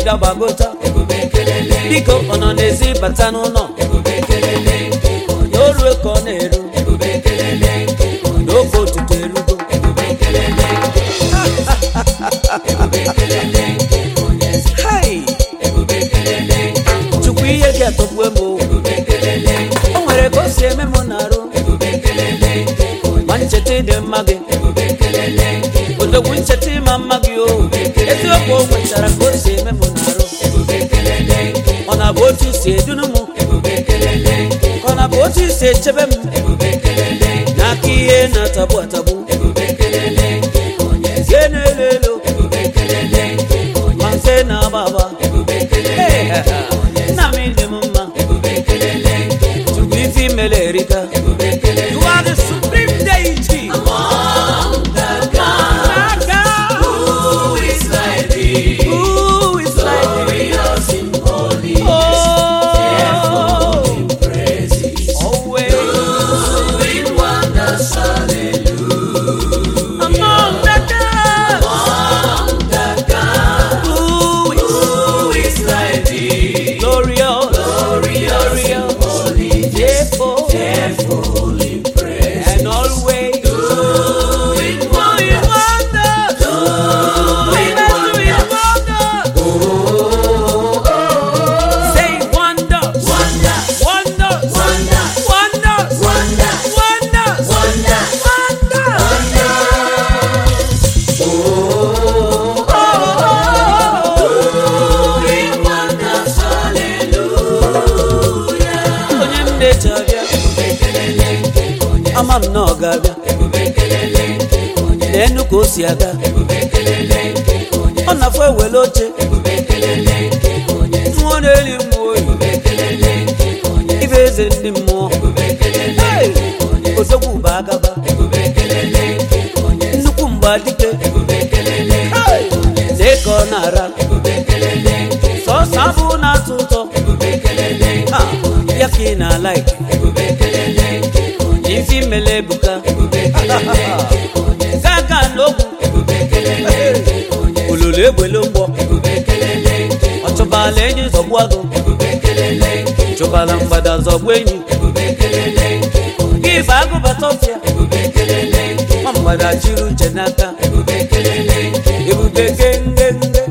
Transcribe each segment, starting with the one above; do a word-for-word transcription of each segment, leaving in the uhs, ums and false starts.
mmiri agbagota biko ọ nọ n'ezi bata n'ụlọ n'olu ka ọ na-eru n'ofe otuto erugo chukwu ihe gị atọgbu emo o nwere ka o si eme m na-arụ ma ncheta ịdị mma gị odogwu ncheta ịma mma gị o eziokwu o nwechara ka o si eme m na-arụ ọ na-abụ otu isi edunu m ka ọ na-abụ otu isi echebe m n'aka ihe na-atagbu atagbu nke na-elo elo ma nke na-agba agba nna m ịdị m mma tupu ife imele erika. You are the supreme deity among the gods. Who is like thee? Who is like thee? Glorious in holiness, fearful in praises, Always doing wonders. Hallelujah. among the gods. Among the gods. Who is Who is like thee? glorious, Glorious in holiness, fearful, fearful in praises, and always doing doing wonders. wonders. Doing Doing wonders. wonders. Say wonders. Wonders. Wonders. Wonders. Wonders. Wonders. Wonders. Wonders. Wonders. Doing wonders. Hallelujah. Onye m na-eche abịa ama m na ọ ga-abịa n'enu ka o si aga ọ na-afọ ewele oche mmụọ na-eli mmụọ oyi ibe eze ndị mmụọ Hey! odogwu bụ agaba nnukwu mgbe adike Hey! lee ka ọ na-ara sọsọ abụ na-atọ ụtọ Ha! ya ka ị na-ala ike ife imele ebuka gaga n'ogwu olulu egbele mgbọ ọ chọbala enyi zọgbu agụ chọbala mgbada zọgbu enyi gị bụ agụbata ọfịa nwa mgbada chiri uche n'aka ebube gengenge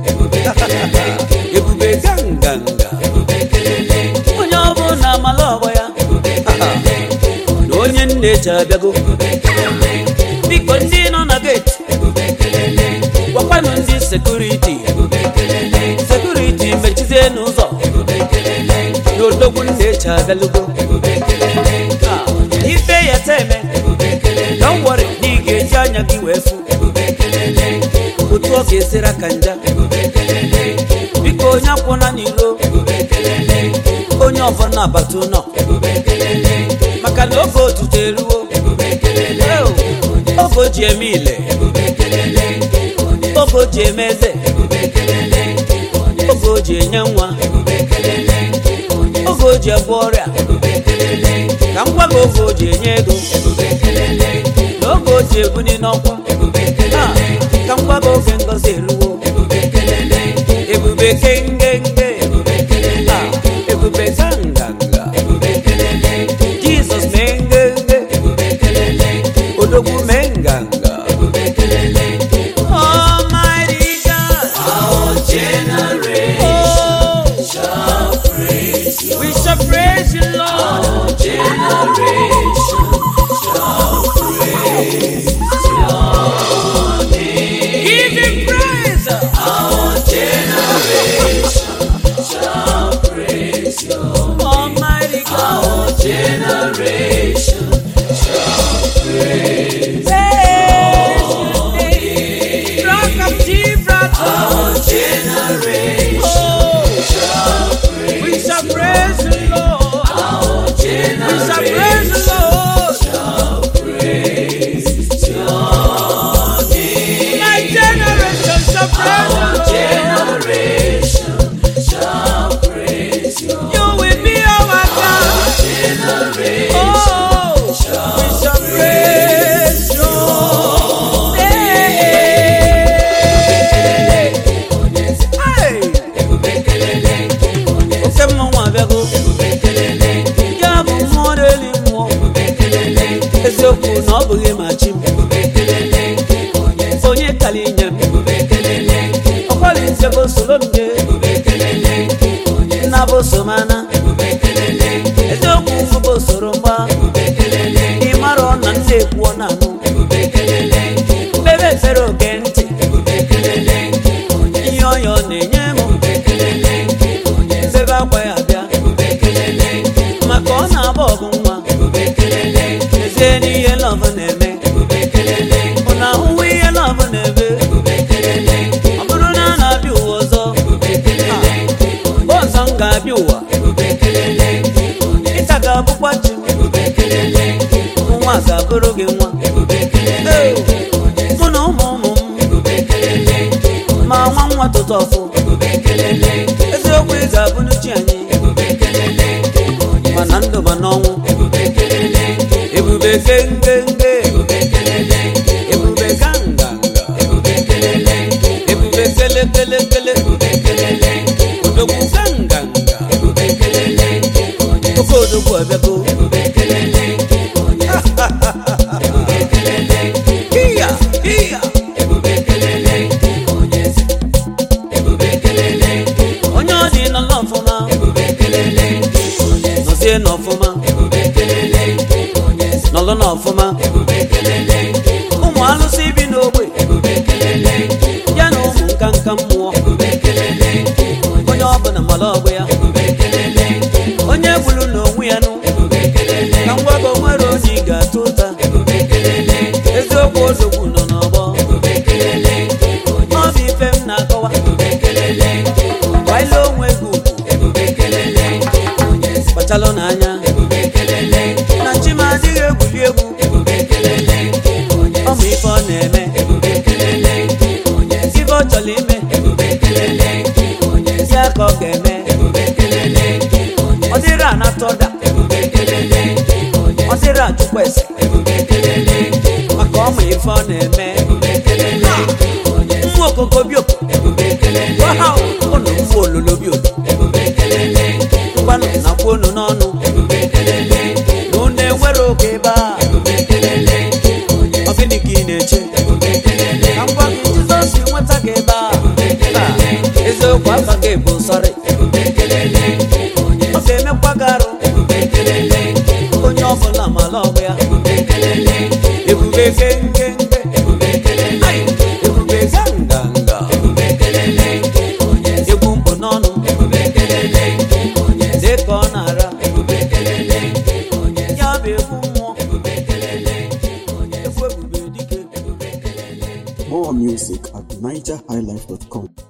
ebube ganganga onye ọbụla amala ọgbọ ya na onye nne eji abịago biko ndị nọ na geti gwakwanụ ndị sekuriti sekuriti mechizie n'ụzọ n'odogwu nne eji abịalugo Ah, ife ya teme don't worry na ị ga-eji anya gị wee fụ otu ọ ga-esiri aka nja biko onye akwụna n'iro onye ọbụla na-abata ụlọ maka na oge otuto eruo oge o ji eme ile oge o ji eme eze oge o ji enye nwa oge o ji agwọ ọrịa ka m gwa gị oge o ji enye ego na oge o ji ebuni n'ọkwa Ha! ka m gwa gị oge ngozi eruo ebube kengenge Ha! ebube ganganga Jesus mengenge odogwu menganga Almighty God, Our generation oh, shall praise you. we shall praise you, Lord. Our generation shall praise your name. Give him praise. Our generation shall praise your name. Almighty God, Our generation shall praise. praise your name. Rock of Gibraltar. Our generation Oh, shall praise. we shall praise the Lord. Our We shall praise generation the Lord. shall praise your name. My generation shall praise Our the Lord. generation shall praise your You will be our God. generation. Oh, we shall praise your name. Hey, eziokwu na ọ bụghị ma chi m onye kali nye m ọkwali nzego solo m je nna bụ somana eziokwu mbụ soro mgba ịmara ọ na ndị ekwuo na anụ bebe efere oge ntị ihe ọyọ na-enye m bebe akwa ya bịa maka ọ na-agba ọgụ nwa ezie n'ihe lọvụ na-eme ọ na-ahụwa ihe lọvụ na-eme ọ bụrụ na a na-abịa ụwa ọzọ ọzọ m ga-abịa ụwa ịka ga-abụkwa chi nwa ga-abụrụ gị nwa mụ na ụmụ ụmụ m ma nwa nwa tụtụ ọfụ eziokwu ị ga-abụ n'uchi anyị mana ndụ ma n'ọnwụ ebube gengenge ebube ganganga ebube kelekelekele odogwu ganganga oke odogwu abịago iya iya onye ọ dị nọ n'ọfụma nọzie n'ọfụma nọlụ n'ọfụma ụmụ alụsị bi n'ogbe ya na ụmụ nka nka mmụọ onye ọbụla mara ọgbụ ya onye gburu n'onwe ya nụ na ngwago nwere onye ị ga-atụ ụta eziokwu odogwu nọ n'ọgbọ ọ bụ ife m na-akọwa gbaile onwe gị ugwu kpachalụ n'anya na chima adịghị egwuri egwu ọ ma ife ọ na-eme ife ọ chọrọ ime ya ka ọ ga-eme ọ dịrị anata ọda ọ dịrị achụkwa ese maka ọ ma ife ọ na-eme mmụ okoko bioko ụnụ mmụ ololo biolo ngwanụ na kwuo unu n'ọnụ na unu enwere oge ebe a ọ gịnị ka ị na-eche ka ngwa gị Jizọs nweta gị ebe a eziokwu afa gị bụ sọrị ọ ga-emekwa gị arụ onye ọbụla mala ọgbụ ya ebube gengenge ebube ganganga egwu mkpụ n'ọnụ dị ka ọ na-ara ya bụ egwu mmụọ egwu ebube dike. More music at niger high life dot com.